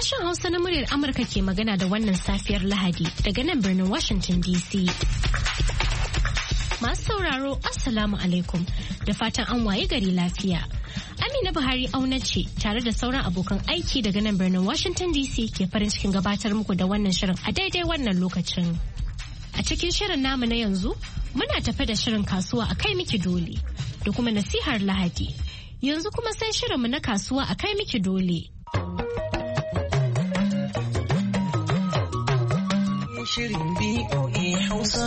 Sashen Hausa na muryar Amurka ke magana da wannan safiyar Lahadi daga nan birnin Washington DC. Masu sauraro, Assalamu alaikum da fatan an waye gari lafiya. Amina Buhari auna ce tare da sauran abokan aiki daga nan birnin Washington DC ke farin cikin gabatar muku da wannan shirin a daidai wannan lokacin. A cikin shirin namu na yanzu, muna tafe da shirin kasuwa a kai miki dole da kuma nasihar Lahadi. Yanzu kuma sai shirinmu na kasuwa a kai miki dole. Shirin BOA Hausa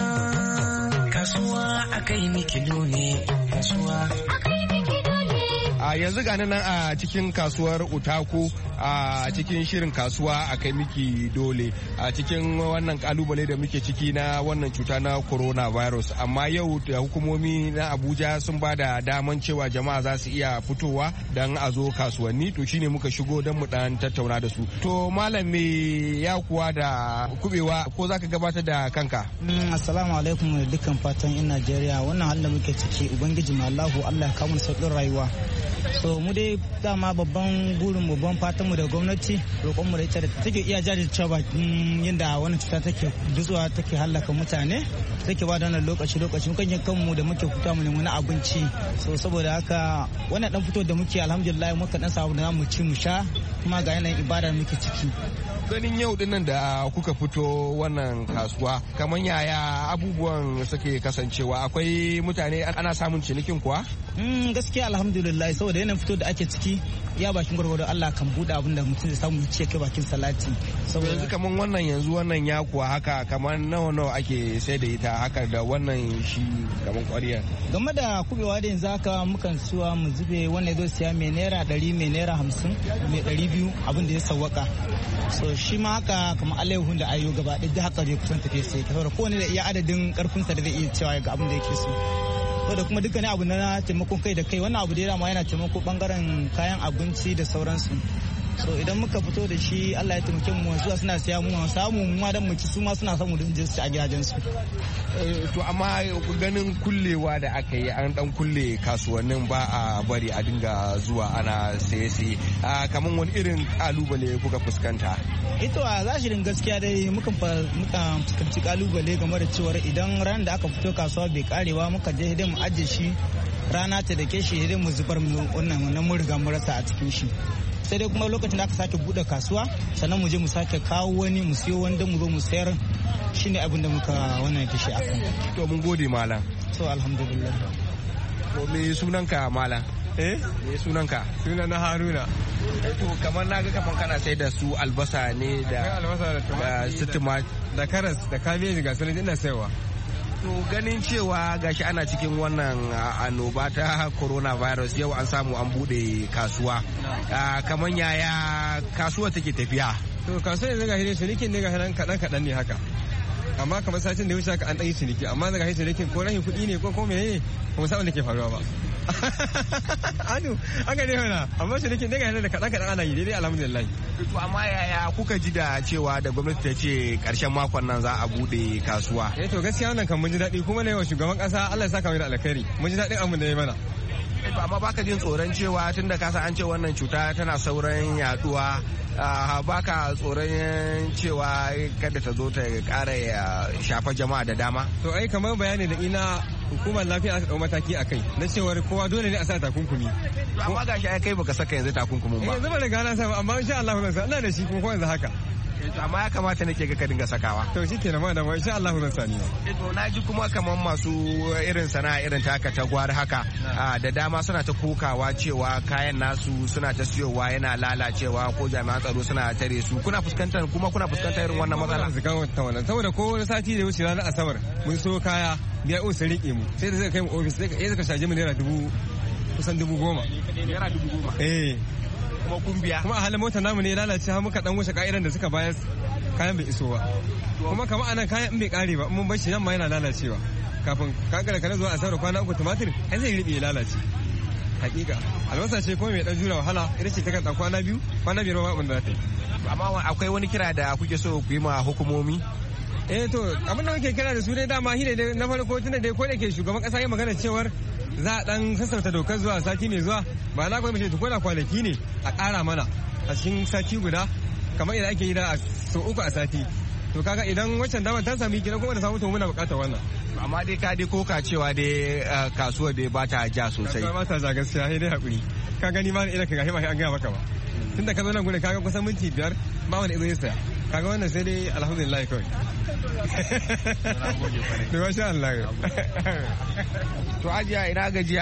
kasuwa a kai miki dole kasuwa a kai miki dole. A yanzu gani nan a cikin kasuwar Utako a cikin shirin kasuwa a kai miki dole a cikin wannan kalubale da muke ciki na wannan cuta na coronavirus, amma yau da hukumomi na Abuja sun ba da daman cewa jama'a za su iya fitowa don a zo kasuwanni, to shine muka shigo don mu dan tattauna da su. To malam me ya kuwa da kubewa, ko zaka gabatar da kanka? Assalamu alaikum da dukkan fatan in Najeriya, wannan halin da muke ciki ubangiji mu Allah ya kawo mu sauƙin rayuwa. So mu dai dama babban burin mu, babban fatan mu da gwamnati, roƙon mu da ita da take iya jajircewa bakin yadda wannan cuta take dutsuwa, take hallaka mutane, take ba da wannan lokaci mukan yin kanmu da muke fita mu nemi na abinci. So saboda haka wannan dan fito da muke alhamdulillah muka dan samu da mu ci mu sha, kuma ga yanayin ibada muke ciki. Ganin yau dinnan da kuka fito wannan kasuwa, kamar yaya abubuwan suke kasancewa? Akwai mutane, ana samun cinikin kuwa? Gaskiya alhamdulillah, saboda yanayin fito da ake ciki ya bakin gwargwado Allah kan buɗe abin da mutum zai samu ci kai bakin salati. Saboda yanzu kamar wannan ya kuwa haka kamar nawa ake sai da ita haka da wannan shi kamar ƙwarya? Game da kubewa da yanzu haka mukan suwa mu zube wannan zo siya mai naira 100, mai naira 50, mai 200 abin da ya sawwaka. So shi ma haka kamar alaihun da ayo gaba ɗaya haka zai kusan tafiye sai ta saboda kowane da iya adadin karfinsa da zai iya cewa ga abin da yake so. Da kuma dukkanin abu na taimakon kai da kai, wannan abu da ya yana taimako bangaren kayan abinci da sauransu. So idan muka fito da shi Allah ya taimake mu, zuwa suna siya mu samu mu ma dan mu ci, su ma suna samu don su a gidajen su. To amma ganin kullewa da aka yi, an dan kulle kasuwannin, ba a bari a dinga zuwa ana saye kamar wani irin kalubale kuka fuskanta? Ito a zashirin gaskiya dai muka fuskanci kalubale game da cewar idan ran da aka fito kasuwa bai karewa muka je dai mu ajiye shi rana ta dake shi dai mu zubar mu wannan mun riga mu rasa a cikin shi. Sai dai kuma lokacin da aka sake bude kasuwa sannan mu je mu sake kawo wani mu siyo wanda mu zo mu sayar, shine abin da muka wannan tashi akan. To mun gode malam. To alhamdulillah. To me sunanka malam? Me sunanka? Sunana Haruna. To kamar naga kamar kana sai da su albasa ne da su tumat da karas da kabeji ga sunan ina saiwa. To ganin cewa gashi ana cikin wannan annoba ta coronavirus, yau an samu an bude kasuwa, kamar yaya kasuwa take tafiya? To kasuwa yanzu gashi ne cinikin ne gashi nan kaɗan ne haka, amma kamar satin da ya wuce haka an ɗan yi ciniki, amma daga cinikin ko rahin kuɗi ne ko menene kuma sabon da ke faruwa ba. Anu haka ne mana, amma cinikin ne gashi da kaɗan ana yi daidai alhamdulillah. To amma yaya kuka ji da cewa da gwamnati ta ce karshen makon nan za a bude kasuwa? To gaskiya wannan kan mun ji daɗi, kuma na yawa shugaban ƙasa Allah ya saka mai da alkhairi, mun ji daɗin abin da ya mana. To amma baka jin tsoron cewa tunda ka san an ce wannan cuta tana sauran yaduwa, baka tsoron cewa kada ta zo ta ƙara shafa jama'a da dama? To ai kamar bayani da ina hukumar lafiya aka dau mataki a kai na cewar kowa dole ne a sa takunkumi. Amma gashi ai kai baka saka yanzu takunkumin ba. Yanzu ba da gana sa amma insha Allah zan sa, ina da shi kuma ko yanzu haka. Amma ya kamata nake ga ka dinga sakawa. To shikenan ma da ma insha Allah zan sani. To na ji kuma kamar masu irin sana'a irin taka ta gwar haka da dama suna ta kokawa cewa kayan nasu suna ta siyowa yana lalacewa ko jami'an tsaro suna tare su. Kuna fuskantar irin wannan matsala? Saboda ko wani sati da wuce ranar Asabar mun so kaya biya o sai rike mu, sai da zai kai mu ofis sai ka shaje mu naira kusan 10,000. Naira 10,000? Kuma kun biya? Kuma a halin motar namu ne lalace har muka dan wuce ka'idan da suka bayar, kayan bai iso ba. Kuma kamar anan kayan in bai kare ba, mun bar shi nan ma yana lalacewa. Kafin kankana kana zuwa a saura kwana 3 tumatir ai zai riɓe ya lalace. Hakika albasa ce kuma mai dan jura wahala, ita ce ta kan kwana 2 kwana 5 ba abin da za ta yi. Amma akwai wani kira da kuke so ku yi ma hukumomi? To abin da muke kira da su dai dama shi ne na farko tunda dai ko da ke shugaban kasa ya magana cewar za a dan sassauta dokar zuwa sati mai zuwa ba na kuma mace ko da kwanaki ne a ƙara mana a cikin sati guda kamar idan ake yi da sau 3 a sati to kaga idan waccan damar ta sami kina kuma da samu to muna bukatar wannan amma dai ka dai koka cewa dai kasuwar dai ba ta ja sosai ba ta ja gaskiya sai dai hakuri ka gani ma ina ka gashi ba an gaya maka ba tunda ka zo nan gurin kaga kusan minti 5 ba wani izo ya saya kaga wannan sai dai alhamdulillah kawai da masha Allah to ajiya ina gajiya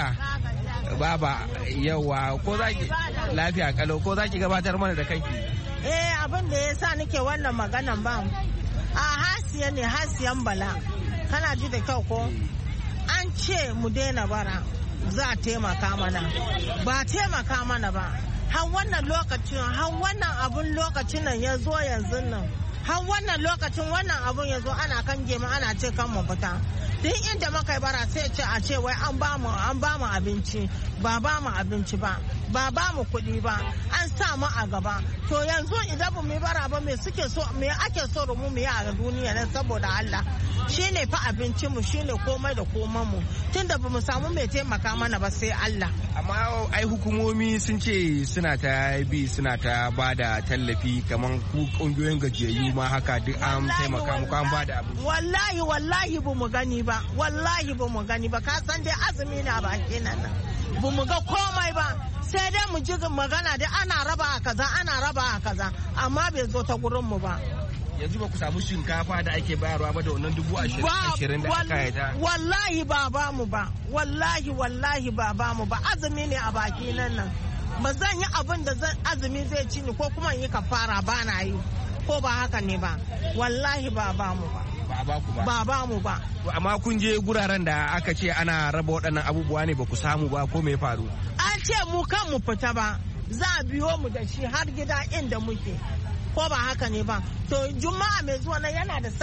baba yawa ko zaki lafiya kalau ko zaki gabatar mana da kanki abin da yasa nake wannan maganan ba a hasiya ne hasiyan bala kana ji da kyau ko an ce mu daina bara za a taimaka mana ba taimaka mana ba har wannan lokacin har wannan abun lokacin nan ya zo yanzu nan har wannan lokacin wannan abun ya zo ana kan gema ana ce kan mu fita duk inda muka yi bara sai ce a ce wai an ba mu abinci ba mu abinci ba mu kuɗi ba an sa mu a gaba to yanzu idan mu yi bara ba me ake so mu yi a duniya nan saboda Allah shine fa abincin mu shine komai da koman mu tunda ba mu samu mai taimaka mana ba sai Allah amma ai hukumomi sun ce suna ta ba da tallafi kamar kungiyoyin gajiyayyu ma haka duk an taimaka muku an ba da abinci wallahi ba mu gani ba wallahi ba mu gani ba ka san dai azumi na ba kenan nan ba mu ga komai ba sai dai mu ji magana da ana raba kaza amma bai zo ta gurin mu ba yanzu ba ku samu shinkafa da ake bayarwa ba da wannan 20,000 da aka yi ta wallahi ba mu ba wallahi ba mu ba azumi ne a baki nan ba zan yi abin da azumi zai ci ni ko kuma yi kafara ba na yi ko ba haka ne ba wallahi ba mu ba ba mu ba amma kun je guraren da aka ce ana raba waɗannan abubuwa ne ba ku samu ba ko me faru an ce mu kan mu fita ba za a biyo mu da shi har gida inda muke ko ba haka ne ba to juma'a mai zuwa nan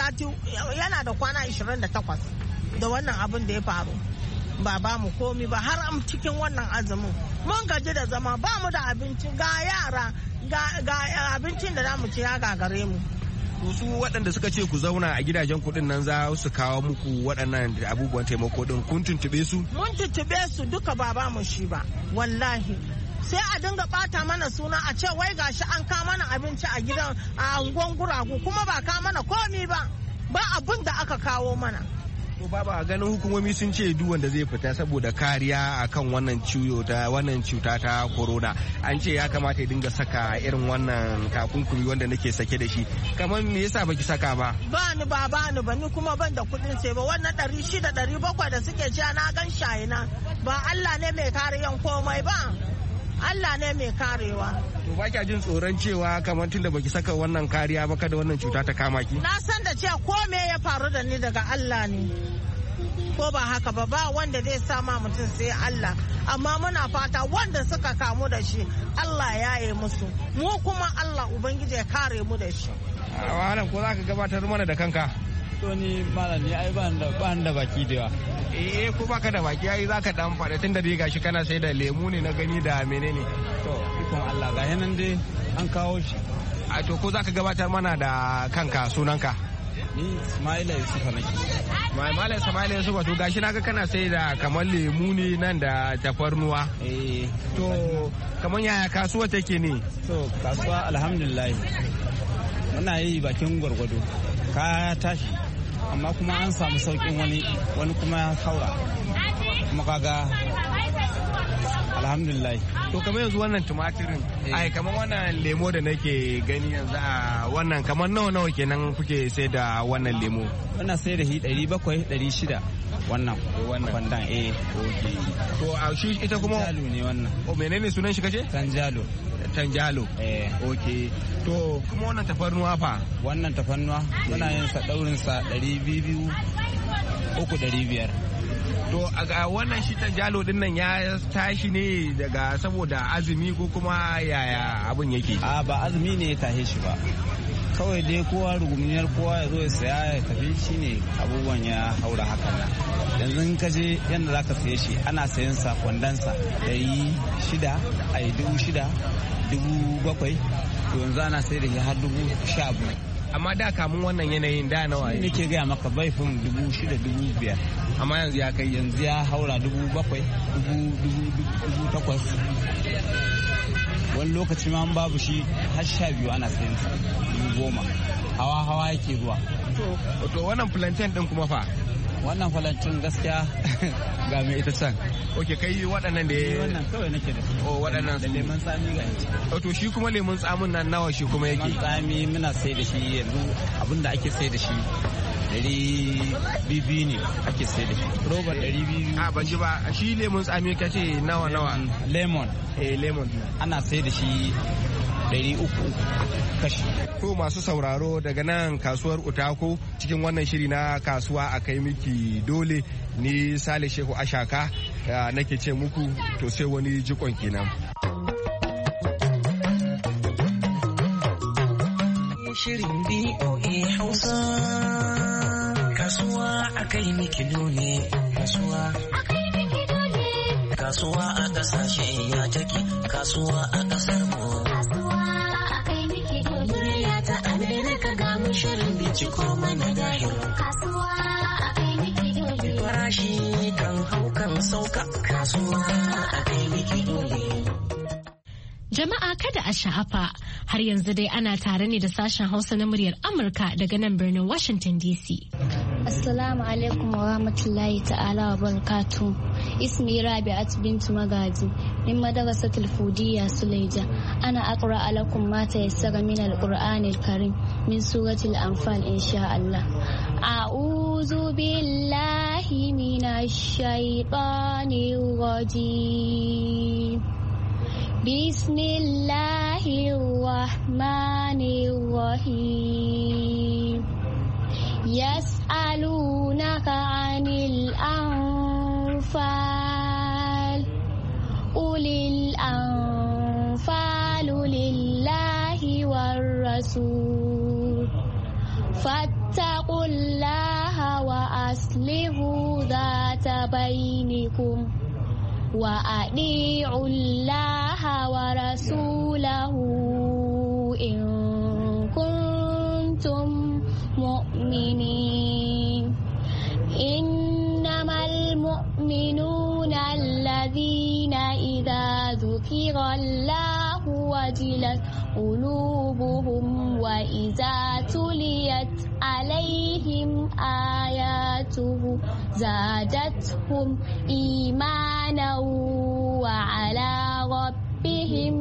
yana da kwana 28 da wannan abin da ya faru ba mu komi ba har am cikin wannan azumin mun gaji da zama ba mu da abinci ga yara ga abincin da zamu ci ya gagare mu su waɗanda suka ce ku zauna a gidajen kuɗin nan za su kawo muku waɗannan abubuwan taimako din kun tuntube su mun tuntube su duka ba mu shi ba wallahi sai a dinga bata mana suna a ce wai gashi an ka mana abinci a gidan a unguwan guragu kuma ba ka mana komi ba abin da aka kawo mana to baba ganin hukumomi sun ce duk wanda zai fita saboda kariya akan wannan cuta ta corona an ce ya kamata ya dinga saka irin wannan takunkumi wanda nake sake da shi kamar me yasa baki saka ba ba ni kuma ban da kudin sai ba wannan 600 700 da suke cewa na gan shayina ba Allah ne mai kariyan komai ba Allah ne mai karewa. To ba kya jin tsoron cewa kamar tunda baki saka wannan kariya ba kada wannan cuta ta kama ki? Na san da cewa ko me ya faru da ni daga Allah ne. Ko ba haka ba wanda zai sama mutum sai Allah. Amma muna fata wanda suka kamu da shi Allah ya yi musu. Mu kuma Allah Ubangiji ya kare mu da shi. Malam ko za ka gabatar mana da kanka? To ni malam ni ai ba da baki da yawa. Ko baka da baki yayi zaka dan fada tunda dai gashi kana sai da lemu ne na gani da menene to ikon Allah ga yanan dai an kawo shi a to ko zaka gabatar mana da kanka sunanka ni Ismaila Yusufa nake Ismaila Yusufa to gashi naga kana sai da kamar lemu ne nan da tafarnuwa to kamar yaya kasuwa take ne to kasuwa alhamdulillah muna yi bakin gwargwado ka tashi amma kuma an samu saukin wani kuma ya haura kuma kaga alhamdulillah to kamar yanzu wannan tumatirin ai kamar wannan lemo da nake gani yanzu a wannan kamar nawa kenan kuke sai da wannan lemo wannan sai da 700 600 wannan kwandan okay to a shi ita kuma tanjalo ne wannan menene sunan shi kace tanjalo okay to kuma wannan tafarnuwa fa wannan tafarnuwa muna yin sa daurin sa 200 300 to a wannan shi tanjalo din nan ya tashi ne daga saboda azumi ko kuma yaya abun yake ba azumi ne ya tahe shi ba kawai dai kowa rugumniyar kowa ya zo ya saya ya tafi shine abubuwan ya haura hakan nan yanzu ka je yadda za ka saye shi ana sayan sa kwandansa 600 a 6,000 7,000 to yanzu ana sai da shi har 12,000 amma da kamun wannan yanayin da nawa ne ke gaya maka bai fin 6,000 5,000 amma yanzu ya kai yanzu ya haura 7,000 8,000 wani lokaci ma babu shi har 12 ana sayan sa 10,000 hawa yake zuwa. To wannan plantain din kuma fa? Wannan plantain gaskiya ga mai ita can. Ok, kai waɗannan da ya... Wannan kawai nake da su. Oh, waɗannan da lemon tsami ga yanzu. To shi kuma lemon tsamin nan nawa shi kuma yake? Lemon tsami muna sai da shi yanzu abinda ake sai da shi 200 ne ake sai da shi. Robar 200. A ban ji ba, shi lemon tsami kace nawa? Lemon. Lemon. Ana sai da shi 300 kashi. To masu sauraro daga nan kasuwar Utako cikin wannan shiri na kasuwa a kai miki dole, ni Sale Shehu Ashaka nake ce muku to sai wani jikon kenan. Shirin BOA Hausa kasuwa a kai miki dole, kasuwa a kasashe ya take, kasuwa a kasar mu. Ta Amerika ga mu shirin binciko mana dahir. Kasuwa a kai miki dole. Farashi kan hau kan sauka. Kasuwa a kai miki dole. Jama'a kada a sha'afa, har yanzu dai ana tare ne da sashen Hausa na muryar Amurka daga nan birnin Washington DC. Assalamu alaikum wa rahmatullahi ta'ala wa barakatuh. Ismi Rabi'at bintu Magaji min madrasatul Fudiyya Suleja. Ana aqra lakum ma tayassara min al-Qur'anil Karim min suratul Anfal insha Allah. A'udhu billahi minash shaitanir rajim. Bismillahir rahmanir rahim. يسألونك عن الأنفال قل الأنفال لله والرسول فاتقوا الله وأصلحوا ذات بينكم وأطيعوا الله ورسوله إن كنتم مؤمنين. إنما المؤمنون الذين إذا ذكر الله وجلت قلوبهم وإذا تليت عليهم آياته زادتهم إيمانا وعلى ربهم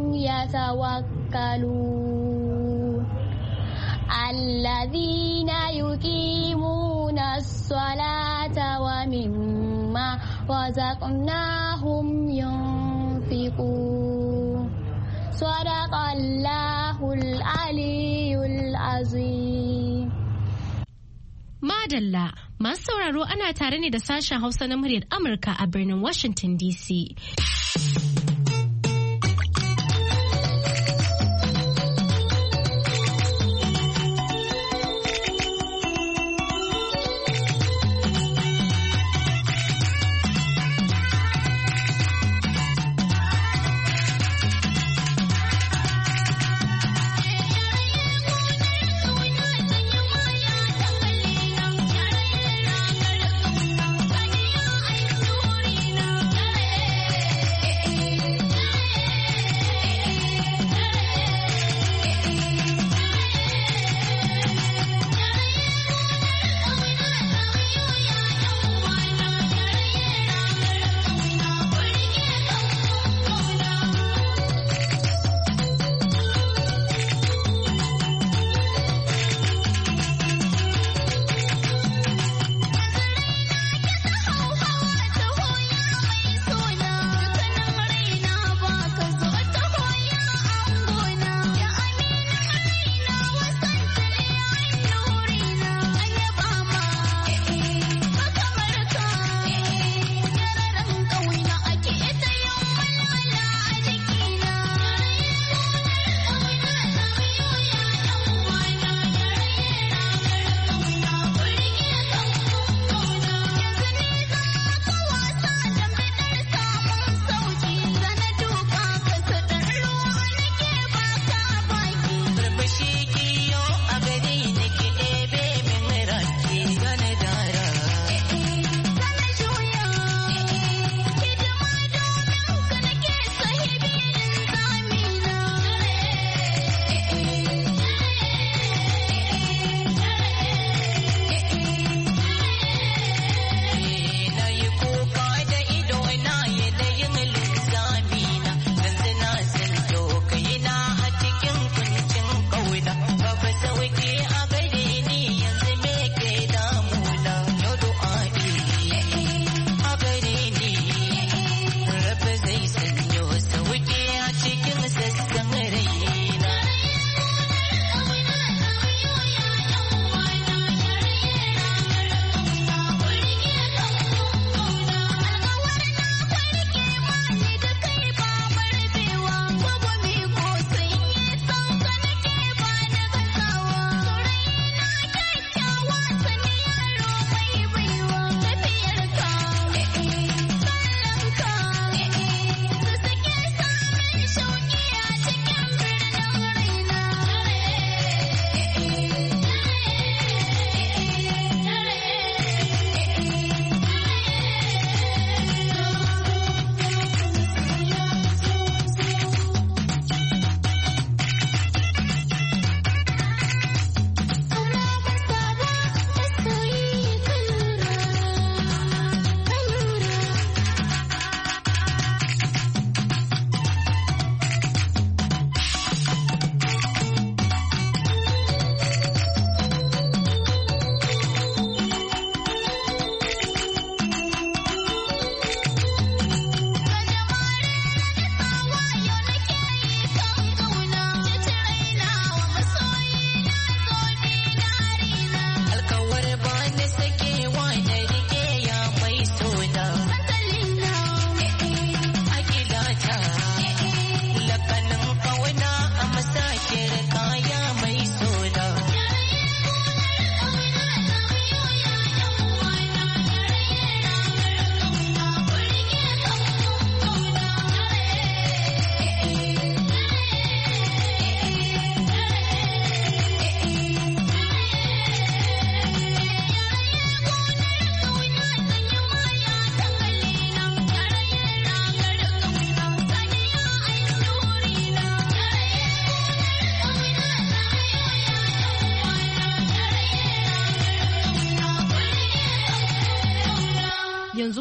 يتوكلون. الذين يقيمون الصلاة ومما رزقناهم ينفقون. صدق الله العلي العظيم. Madalla, masu sauraro ana tare ne da sashen Hausa na muryar Amurka a birnin Washington DC.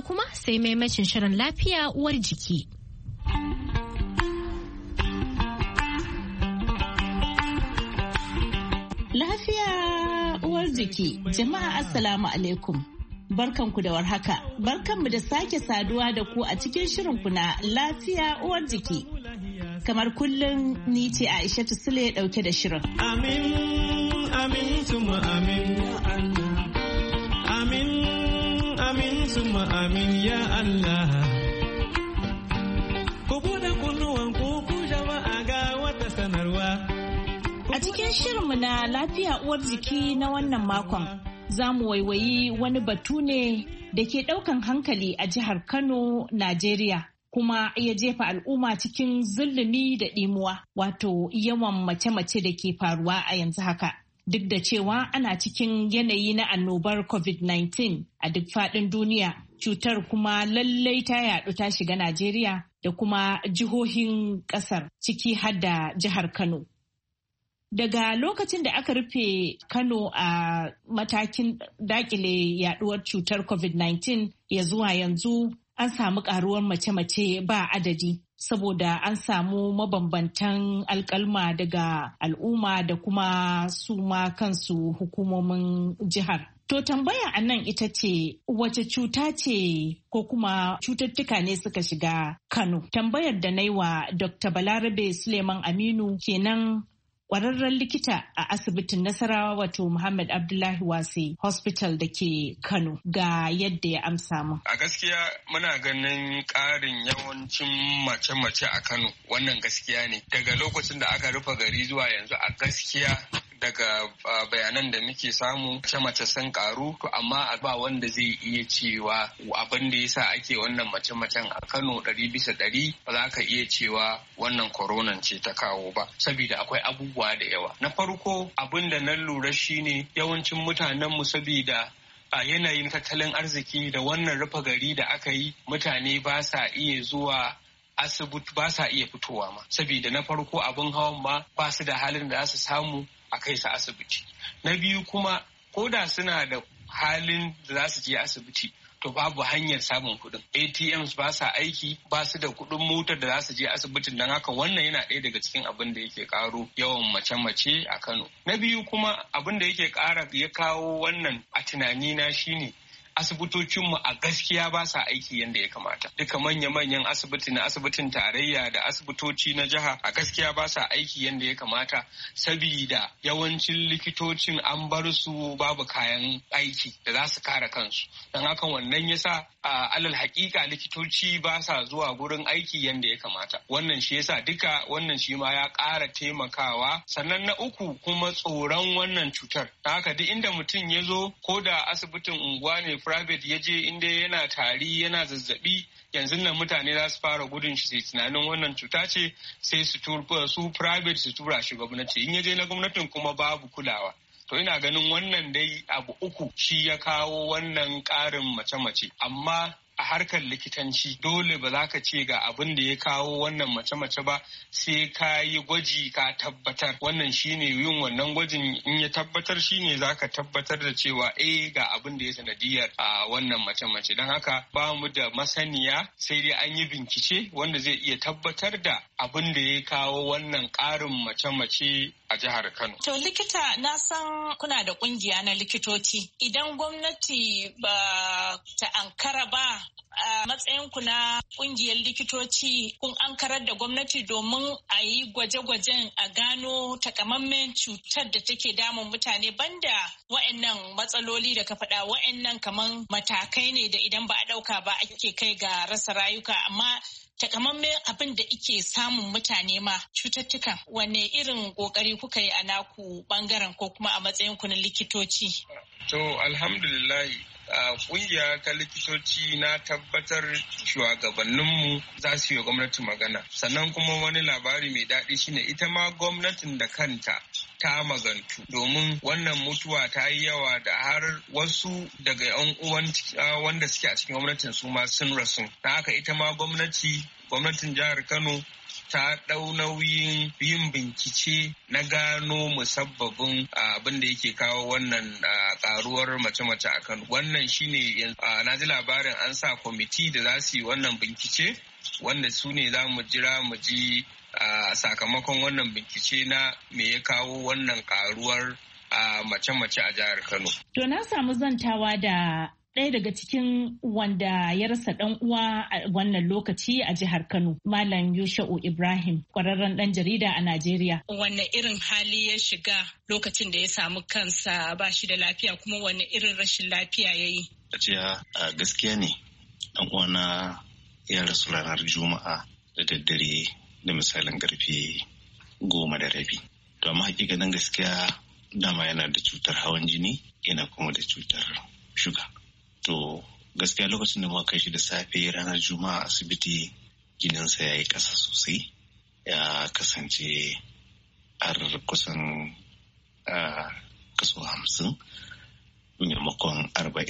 yanzu kuma sai maimacin shirin lafiya uwar jiki. Lafiya uwar jiki, jama'a assalamu alaikum. Barkanku da warhaka, barkanmu da sake saduwa da ku a cikin shirinku na lafiya uwar jiki. Kamar kullum ni ce Aishatu Sule dauke da shirin. Amin, amin, tuma amin, ya Allah. Amin, amin, tuma amin, ya Allah. Ku buɗe kunnuwan ku jama'a ga wata sanarwa. A cikin shirinmu na lafiya uwar jiki na wannan makon, za mu waiwayi wani batu ne da ke ɗaukan hankali a jihar Kano, Najeriya, kuma ya jefa al'umma cikin zulumi da ɗimuwa, wato yawan mace-mace da ke faruwa a yanzu haka. Duk da cewa ana cikin yanayi na annobar COVID-19 a duk faɗin duniya, cutar kuma lallai ta yaɗu ta shiga Najeriya da kuma jihohin ƙasar, ciki har da jihar Kano. Daga lokacin da aka rufe Kano a matakin dakile yaduwar cutar COVID-19 ya zuwa yanzu an samu karuwar mace-mace ba adadi saboda an samu mabambantan alkalma daga al'umma da kuma su ma kansu hukumomin jihar. To tambaya a nan ita ce wace cuta ce ko kuma cututtuka ne suka shiga Kano? Tambayar da na yi wa Dr. Balarabe Suleiman Aminu kenan, kwararren likita a asibitin Nasarawa wato Muhammad Abdullahi Wase Hospital da ke Kano ga yadda ya amsa mu. A gaskiya muna ganin ƙarin yawancin mace-mace a Kano, wannan gaskiya ne. Daga lokacin da aka rufe gari zuwa yanzu a gaskiya daga bayanan da muke samu mace-mace sun karu, to amma ba wanda zai iya cewa abin da yasa ake wannan mace-macen a Kano 100% ba za ka iya cewa wannan koronan ce ta kawo ba, saboda akwai abubuwa da yawa. Na farko abin da na lura shine yawancin mutanenmu saboda a yanayin tattalin arziki da wannan rufe gari da aka yi, mutane ba sa iya zuwa asibiti, ba sa iya fitowa ma, saboda na farko abin hawan ma ba su da halin da za su samu a kai su asibiti. Na biyu kuma ko da suna da halin da za su je asibiti, to babu hanyar samun kuɗin. ATMs ba sa aiki, ba su da kuɗin motar da za su je asibitin, don haka wannan yana ɗaya daga cikin abin da yake ƙaro yawan mace-mace a Kano. Na biyu kuma abin da yake ƙara ya kawo wannan a tunanina shine asibitocinmu a gaskiya ba sa aiki yadda ya kamata. Duka manya-manyan asibiti na asibitin tarayya da asibitoci na jiha a gaskiya ba sa aiki yadda ya kamata, sabida yawancin likitocin an bar su babu kayan aiki da za su kare kansu. Don haka wannan yasa alal hakika likitoci ba sa zuwa gurin aiki yadda ya kamata. Wannan shi yasa duka wannan shi ma ya ƙara taimakawa. Sannan na uku kuma tsoron wannan cutar. Don haka duk inda mutum ya zo, ko da asibitin unguwa ne private ya je, inda yana tari yana zazzabi, yanzu nan mutane za su fara gudun shi, sai tunanin wannan cuta ce, sai su private su tura shi gwamnati. In ya je na gwamnatin kuma babu kulawa. To ina ganin wannan dai abu uku shi ya kawo wannan ƙarin mace-mace. Amma a harkar likitanci dole ba za ka ce ga abin da ya kawo wannan mace-mace ba, sai ka yi gwaji ka tabbatar. Wannan shine yin wannan gwajin, in ya tabbatar shine za ka tabbatar da cewa ga abin da ya sanadiyar a wannan mace-mace. Don haka ba mu da masaniya, sai dai an yi bincike wanda zai iya tabbatar da abin da ya kawo wannan ƙarin mace-mace a jihar Kano. To likita, na san kuna da kungiya na likitoci. Idan gwamnati ba ta ankara ba, a matsayinku na kungiyar likitoci, kun ankarar da gwamnati domin a yi gwaje-gwajen a gano takamaiman cutar da take damun mutane, banda wa'annan matsaloli da ka faɗa, wa'annan kaman matakai ne da idan ba a ɗauka ba ake kai ga rasa rayuka, amma takamaiman abin da ike samun mutane ma cututtukan, wanne irin kokari kuka yi a naku bangaren ko kuma a matsayin ku na likitoci? To alhamdulillahi, kungiya ta likitoci na tabbatar shugabanninmu za su yi gwamnati magana. Sannan kuma wani labari mai daɗi shine ita ma gwamnatin da kanta ta magantu, domin wannan mutuwa ta yi yawa da har wasu daga 'yan uwan wanda suke a cikin gwamnatin su ma sun rasu. Da haka ita ma gwamnatin jihar Kano ta ɗau nauyin yin bincike na gano musabbabin abin da yake kawo wannan ƙaruwar mace-mace a Kano. Wannan shine na ji labarin an sa kwamiti da za su yi wannan bincike, wanda su ne za mu jira mu ji sakamakon wannan bincike na me ya kawo wannan ƙaruwar mace-mace a jihar Kano. To na samu zantawa da ɗaya daga cikin wanda ya rasa ɗan uwa a wannan lokaci a jihar Kano, Malam Yusha'u Ibrahim, ƙwararren ɗan jarida a Najeriya. Wanne irin hali ya shiga lokacin da ya samu kansa ba shi da lafiya, kuma wanne irin rashin lafiya ya yi? Gaskiya ne, ɗan uwana ya rasu ranar Juma'a da daddare da misalin ƙarfe 10:30. To amma hakikanin gaskiya dama yana da cutar hawan jini, yana kuma da cutar shuga. To gaskiya lokacin da muka kai shi da safe ranar Juma'a asibiti, jininsa ya yi ƙasa sosai, ya kasance har kusan kaso 50 maimakon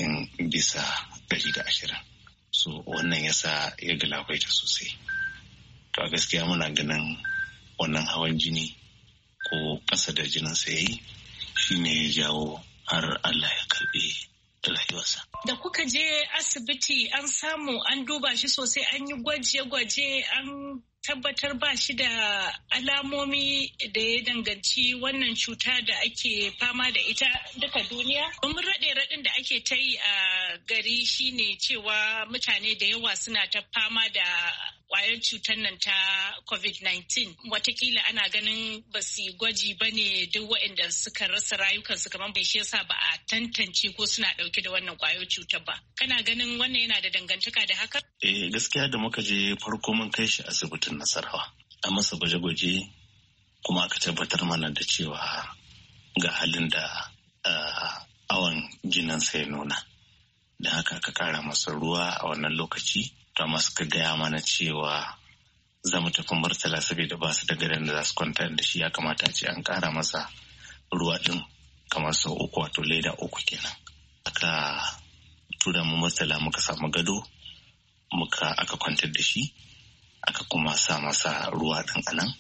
40/120. So wannan yasa ya galabaita sosai. To a gaskiya muna ganin wannan hawan jini ko ƙasa da jininsa ya yi shi ne ya jawo har Allah ya karɓe rayuwarsa. Da kuka je asibiti an samu an duba shi sosai, an yi gwaje-gwaje, an tabbatar ba shi da alamomi da ya danganci wannan cuta da ake fama da ita duka duniya. Domin raɗe-raɗin da ake ta yi a gari shine cewa mutane da yawa suna ta fama da kwayar cutar nan ta COVID-19. Watakila ana ganin ba su gwaji ba ne duk waɗanda suka rasa rayukansu, kamar bai shi yasa ba a tantance ko suna ɗauke da wannan kwayar cutar ba. Kana ganin wannan yana da dangantaka da haka? Gaskiya da muka je farko mun kai shi asibitin Nasarawa. A masa gwaje-gwaje kuma aka tabbatar mana da cewa ga halin da awon jininsa ya nuna. Da haka aka kara masa ruwa a wannan lokaci. To amma suka gaya mana cewa za mu tafi Murtala saboda ba su da garin da za su kwanta da shi, ya kamata a ce an kara masa ruwa din kamar sau 3, wato leda 3 kenan. Aka tura mu Murtala, muka samu gado, aka kwantar da shi, aka kuma sa masa ruwa din anan.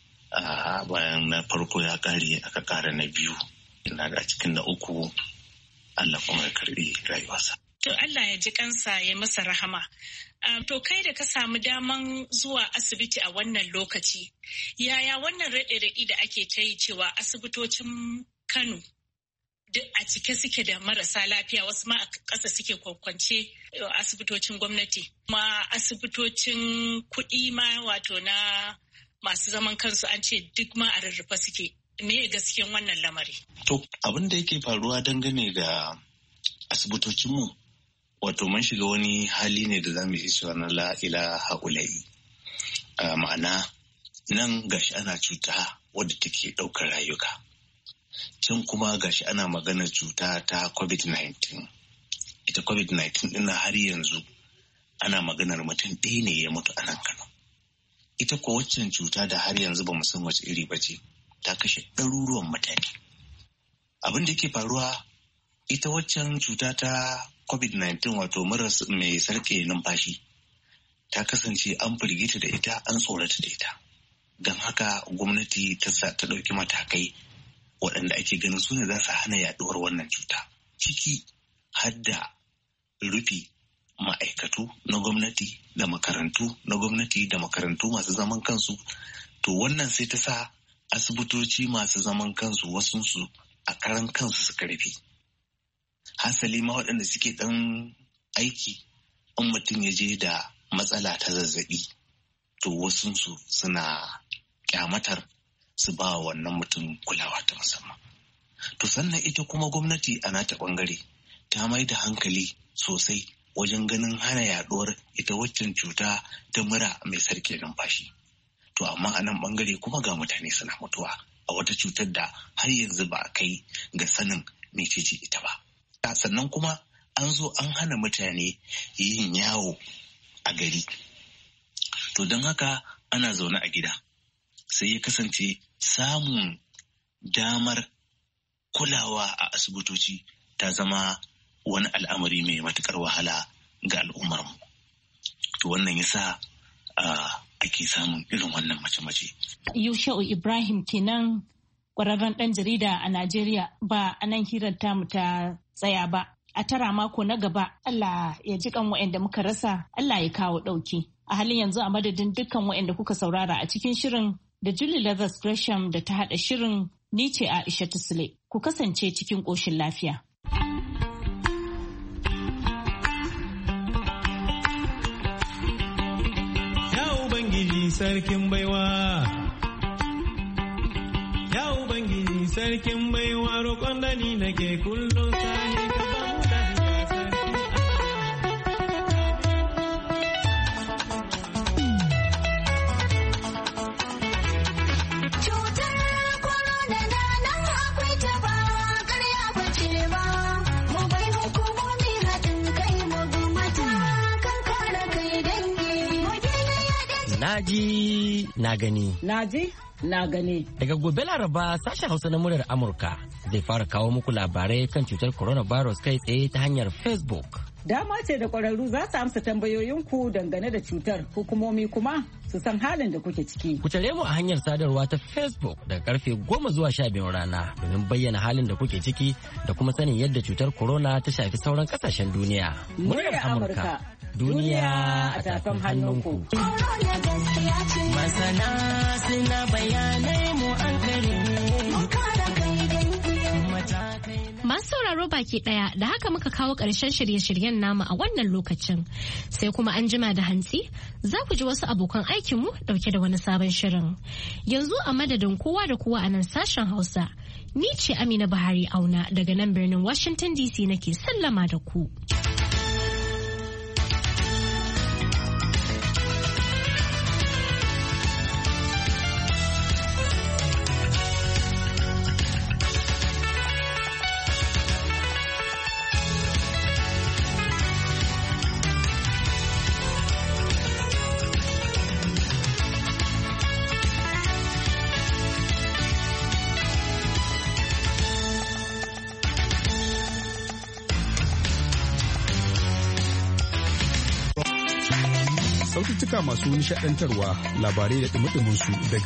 Bayan na farko ya kare, aka kara na biyu, ina ga cikin na 3 Allah kuma ya karbi rayuwarsa. To Allah ya ji kansa ya masa rahama. To kai da ka samu daman zuwa asibiti a wannan lokaci, yaya wannan raɗe-raɗi da ake ta yi cewa asibitocin Kano duk a cike suke da marasa lafiya, wasu ma a ƙasa suke kwakwance asibitocin gwamnati, ma asibitocin kuɗi ma wato na masu zaman kansu an ce duk ma a rarrafa suke. Me gaskiyan wannan lamari? To abin da yake faruwa dangane da asibitocinmu, wato mun shiga wani hali ne da za mu yi cewa na la'ila haƙulai. Ma'ana nan gashi ana cuta wadda take ɗaukar rayuka. Can kuma gashi ana maganar cuta ta COVID-19. Ita COVID-19 ɗin har yanzu ana maganar mutum ɗaya ne ya mutu a nan Kano. Ita ko waccan cuta da har yanzu ba mu san wace iri ba ce, ta kashe ɗaruruwan mutane. Abin da yake faruwa, ita waccan cuta ta COVID-19 wato maras mai sarƙe numfashi ta kasance an firgita da ita, an tsorata da ita. Don haka gwamnati ta ɗauki matakai waɗanda ake ganin su ne za su hana yaɗuwar wannan cuta. Ciki har da rufe ma'aikatu na gwamnati da makarantu na gwamnati da makarantu masu zaman kansu. To wannan sai ta sa asibitoci masu zaman kansu wasunsu a karan kansu suka rufe. Hasali ma waɗanda suke ɗan aiki, in mutum ya je da matsala ta zazzaɓi, to wasunsu suna kyamatar su ba wannan mutum kulawa ta musamman. To sannan ita kuma gwamnati a nata ɓangare ta mai da hankali sosai wajen ganin hana yaɗuwar ita waccan cuta ta mura mai sarƙe numfashi. To amma a nan ɓangare kuma ga mutane suna mutuwa a wata cutar da har yanzu ba a kai ga sanin mecece ita ba. Sannan kuma an zo an hana mutane yin yawo a gari. To don haka ana zaune a gida, sai ya kasance samun damar kulawa a asibitoci ta zama wani al'amari mai matuƙar wahala ga al'ummarmu. To wannan yasa ake samun irin wannan mace-mace. Yusha'u Ibrahim kenan ƙwararren ɗan jarida a Najeriya, ba a nan hirar tamu ta tsaya ba. A tara mako na gaba, Allah ya ji kan waɗanda muka rasa, Allah ya kawo ɗauki. A halin yanzu a madadin dukkan waɗanda kuka saurara a cikin shirin da Julie Leathers Gresham da ta haɗa shirin, ni ce Aisha Sule. Ku kasance cikin ƙoshin lafiya. Ya Ubangiji sarkin baiwa. Ya Ubangiji sarkin baiwa, roƙon da ni nake kullum sahi ka ba mu lafiya sarki. Cutar corona na nan akwai ta ba ƙarya ba ce ba, mu bai hukumomi haɗin kai mu bi matakan kare kai dangi. Naji na gani. Naji na gani. Daga gobe Laraba sashen Hausa na muryar Amurka zai fara kawo muku labarai kan cutar coronavirus kai tsaye ta hanyar Facebook. Dama ce da ƙwararru za su amsa tambayoyinku dangane da cutar, hukumomi kuma su san halin da kuke ciki. Ku tare mu a hanyar sadarwa ta Facebook daga karfe 10 zuwa 12 rana domin bayyana halin da kuke ciki da kuma sanin yadda cutar corona ta shafi sauran kasashen duniya. Muryar Amurka, duniya a tafin hannunku. Masana suna bayanai mu an kare Masu sauraro baki daya da haka muka kawo ƙarshen shirye-shiryen namu a wannan lokacin. Sai kuma an jima da hantsi za ku ji wasu abokan aikinmu dauke da wani sabon shirin. Yanzu a madadin kowa da kowa a nan sashen Hausa, ni ce Amina Buhari Auna daga nan birnin Washington DC nake sallama da ku. Saututtuka masu nishadantarwa, labarai da dumi-duminsu daga